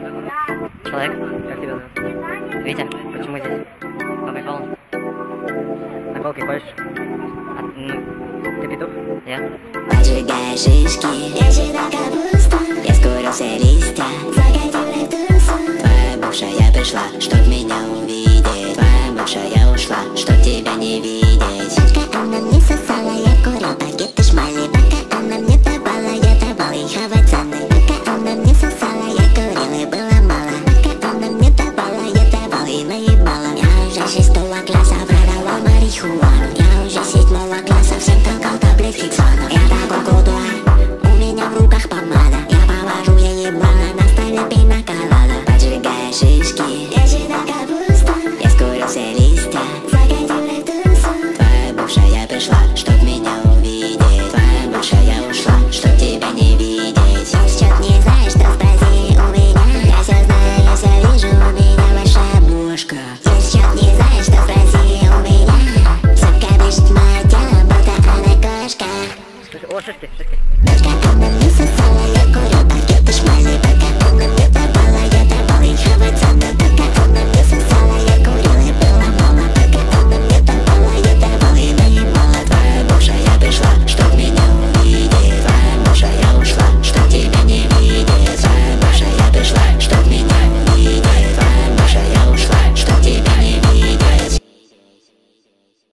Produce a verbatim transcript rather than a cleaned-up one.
Человек, как тебя зовут? Витя, почему здесь? По приколу? На голке ходишь? А, ну, ты петух? Я? Поджигая шишки, я жила капусту, я скурил все листья, закатил в тусу. Твоя бывшая пришла, чтоб меня увидеть. Твоя бывшая ушла, чтоб тебя не видеть. Пока она мне сосала, я курил пакеты шмали. Пока она мне давала, я давал ей хавать цены. Пока она мне сосала, я курил и было мало. Пока она мне давала, я давал ей наебала. Я уже шестого класса продавал марихуану. Я уже седьмого класса всем толкал таблетки цана. Я такой крутой, у меня в руках помада. Я повожу ей ебало, на столе пинаколада. Поджигая шишки, я жила капусту, я скурил все листья, закатил в тусу. Твоя бывшая пришла, чтоб меня увидеть. Твоя бывшая ушла, чтоб тебя не видеть. Счет не знаешь, что спроси у меня. Я все знаю, я все вижу, у меня большая бошка. Счет не знаешь, что спроси у меня. Сука дышит мое тело, будто она кошка. О, шишки, шишки.